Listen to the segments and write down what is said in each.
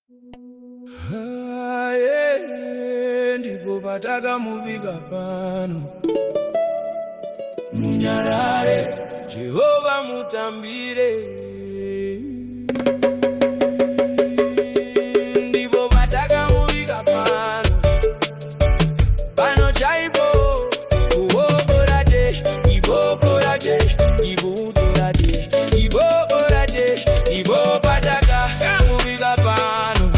Ndipo patakamuvika pano munyarare, Jehova mutambire. Ndipo patakamuvika pano, pano chaipo kuhoko la jeshi, iboko la jeshi, ibuto la jeshi, iboko la jeshi, iboko patakamuvika pano.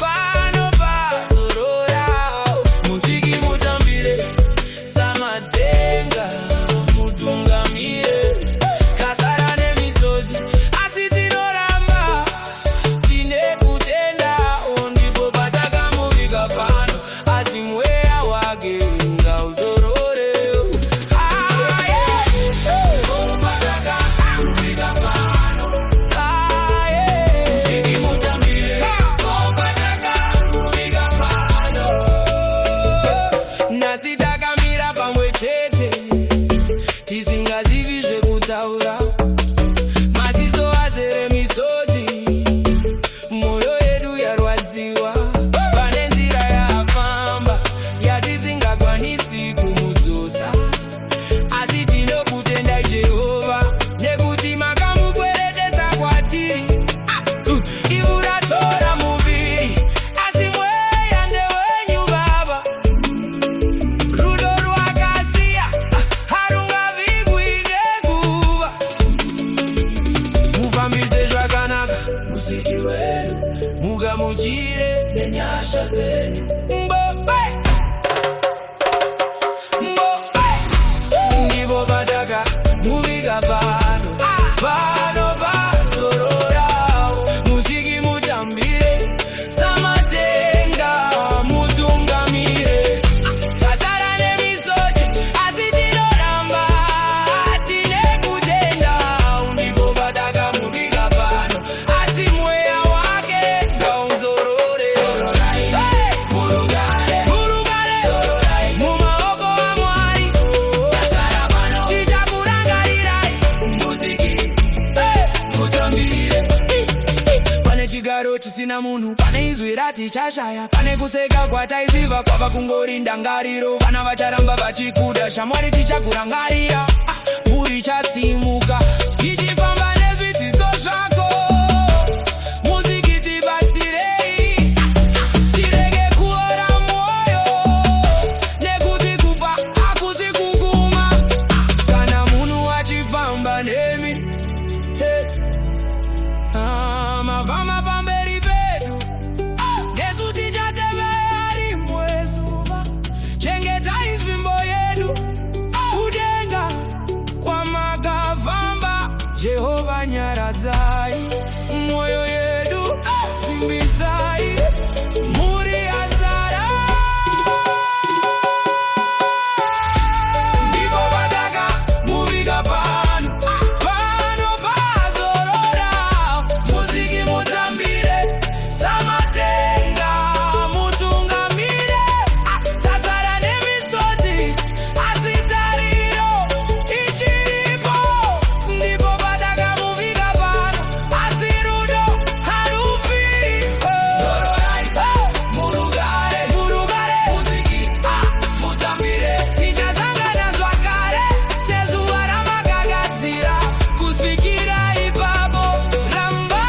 Mugamujire nenyasha zenyu mbobe ndipo pataka muvika pano, pano pazorora muziki mutambire, samatenga mutungamire, tasara nemisodi asi tinoramba tine kutenda. Ndipo pataka muvika pano, asi mweya wake ngauzorore. Murugare mumaoko wa Mwari, tasara pano tichakurangarirai, muziki mutambire. Pane chigaro chisina munhu, pane izwi rati chashaya, pane kuseka kwataiziva kwava kungori ndangariro. Vana vacharamba vachikuda, shamwari tichakurangarira, mhuri chasimuka ichifamba nezvidzidzo zvako. Muziki tibatsirei, tirege kuora moyo, nekuti kufa hakusi kuguma kana munhu achifamba nemi. Mavhama pamberi pedu, nesu tichatevera rimwe zuva. Chengetai nzvimbo yedu kudenga kwamakavamba. Jehova nyaradzai mwoyo yedu, simbisai mhuri yazara. Ndipo patakamuvika pano, pano pazorora muziki mutambire, samatenga mutungamire, tasara nemisodi asi tariro ichiripo. Ndipo patakamuvika pano, asi rudo harufi. Murugare muziki mutambire, tichasangana zvakare nezuva ramakagadzira, kusvikira ipapo ramba.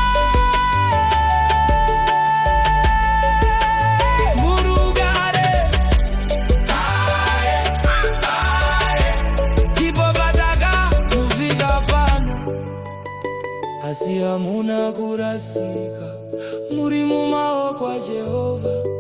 Murugare ndipo patakamuvika pano, asi hamuna kurasika, muri mumaoko aJehovha.